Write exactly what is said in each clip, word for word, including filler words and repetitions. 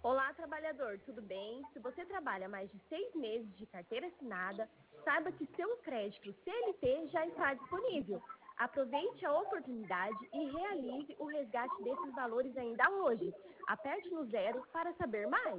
Olá, trabalhador, tudo bem? Se você trabalha mais de seis meses de carteira assinada, saiba que seu crédito C L T já está disponível. Aproveite a oportunidade e realize o resgate desses valores ainda hoje. Aperte no zero para saber mais.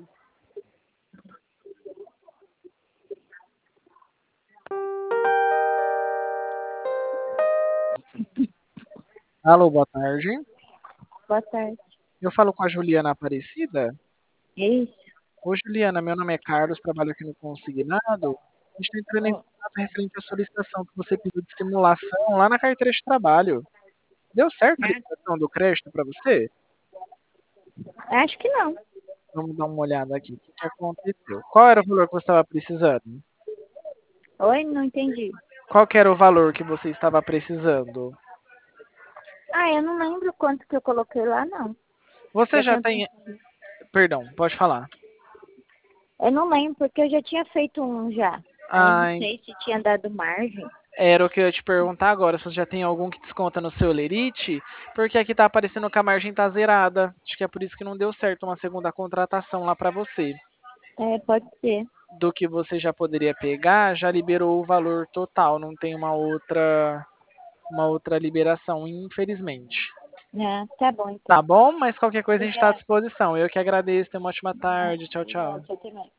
Alô, boa tarde. Boa tarde. Eu falo com a Juliana Aparecida. Isso. Oi, Juliana, meu nome é Carlos, trabalho aqui no Consignado. A gente está entrando em contato referente à solicitação que você pediu de simulação lá na carteira de trabalho. Deu certo a liberação do crédito para você? Acho que não. Vamos dar uma olhada aqui. O que que aconteceu? Qual era o valor que você estava precisando? Oi, não entendi. Qual que era o valor que você estava precisando? Ah, eu não lembro quanto que eu coloquei lá, não. Você Já já tem um tem. Perdão, pode falar. Eu não lembro, porque eu já tinha feito um já. Aí não Ai, sei se tinha dado margem. era o que eu ia te perguntar agora, se você já tem algum que desconta no seu Lerite, porque aqui tá aparecendo que a margem tá zerada. Acho que é por isso que não deu certo uma segunda contratação lá para você. É, pode ser. Do que você já poderia pegar, já liberou o valor total, não tem uma outra uma outra liberação, infelizmente. Ah, tá bom, então. Tá bom? Mas qualquer coisa a gente está à Obrigada. disposição. Eu que agradeço, tenha uma ótima Ah, tarde. Tchau, tchau. igual, tchau, até mais.